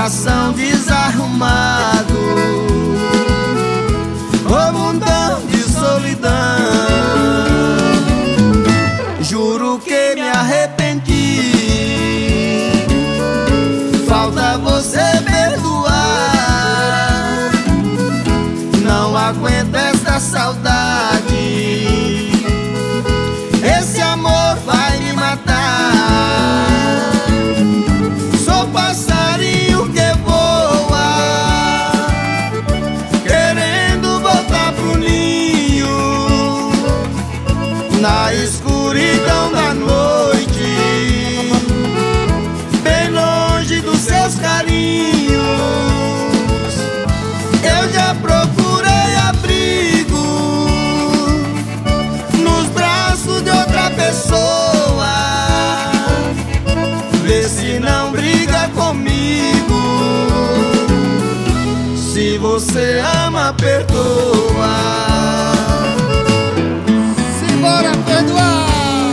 coração desarrumado, ô mundão de solidão. Juro que me arrependi, falta você perdoar. Não aguento esta saudade, esse amor vai me matar. Sou passarinho que voa, querendo voltar pro ninho, na escuridão da noite, bem longe dos seus carinhos. Eu já procurei abrigo nos braços de outra pessoa, vê se não briga comigo. Se você ama, perdoa. Simbora perdoar.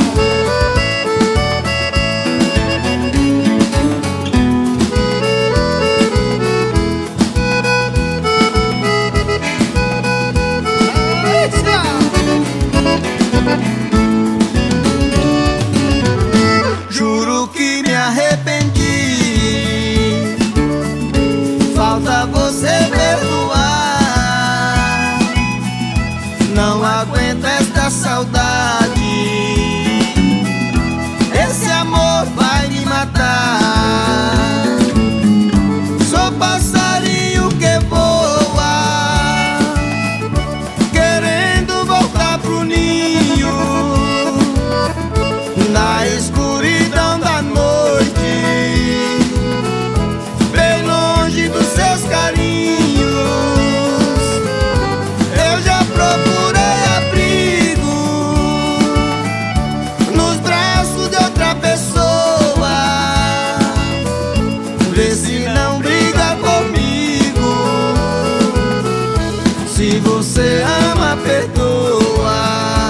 Juro que me arrependi, falta você perdoar. Não aguento esta saudade, esse amor vai me matar. Sou passarinho que voa, querendo voltar pro ninho, na escuridão da noite, bem longe dos seus carinhos. Eu já procurei abrigo nos braços de outra pessoa, vê se não briga comigo. Se você ama, perdoa,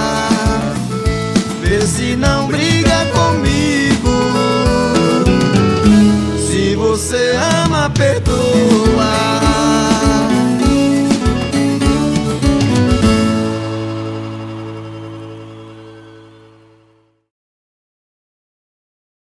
vê se não briga comigo. Se você ama, perdoa.